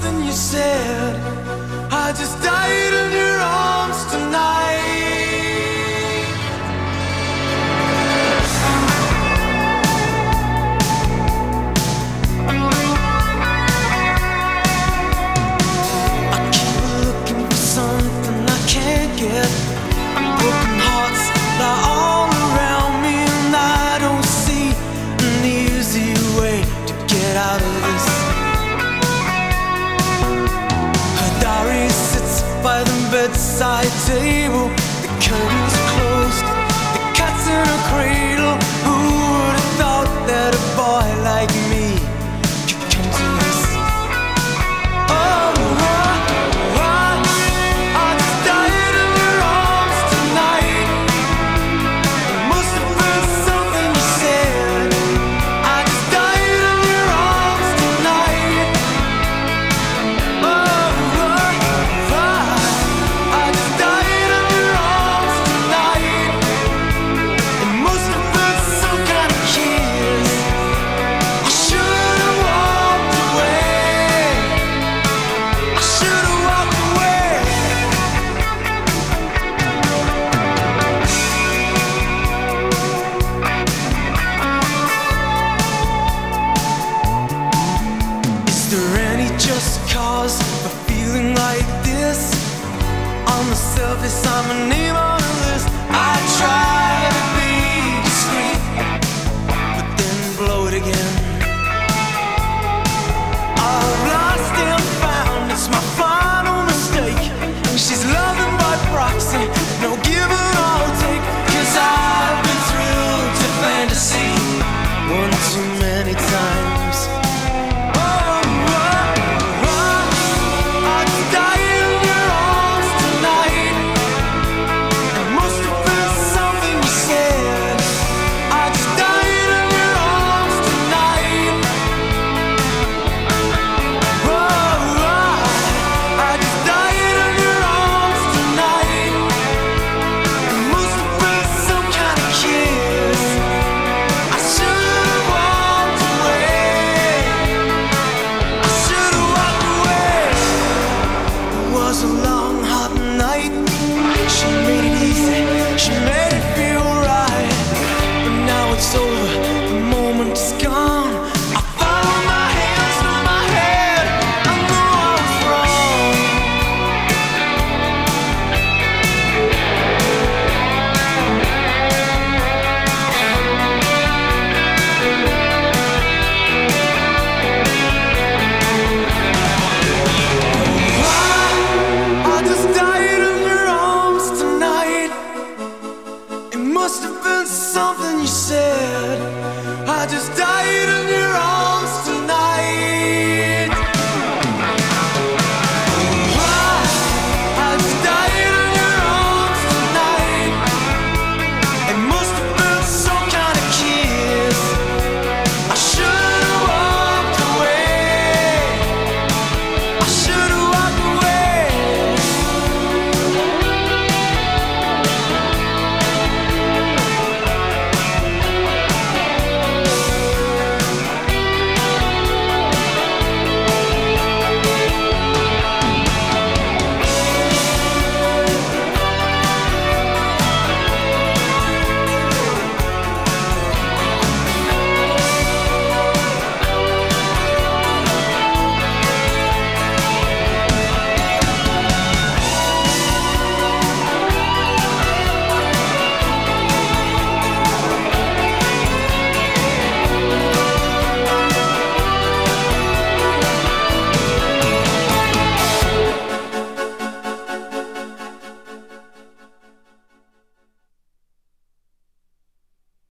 something you said. I just died in your arms tonight. I keep looking for something I can't get. Broken hearts lie all around me, and I don't see an easy way to get out of this. Her diary sits by the bedside table. The curtains are closed, the cat's in a cradle. Who would have thought that a boy like me could come to this? Oh, I just died in your arms tonight. It must have been something you said. I just died in your arms tonight. Oh, I just died in your arms tonight. It must have been some kind of kiss. I should have walked away. I should have walked away. Is there any just cause for feeling like this? On the surface, I'm a name on a list. I try to be discreet, but then blow it again. I've lost and found, it's my final mistake. She's loving by proxy, no give and I'll take. 'Cause I've been thrilled to fantasy one too many times. I just died in your arms tonight. It must have been something you said. I just died in your arms tonight. I just died in your arms tonight. It must have been some kind of kiss. I should have walked away. I should have walked away. It was a long, hot night. She made it easy, she made it feel right. But now it's over, the moment is gone. I follow my hands through my head. I know I was wrong. I just died in your arms tonight. It must have been something you said. I just died in your arms.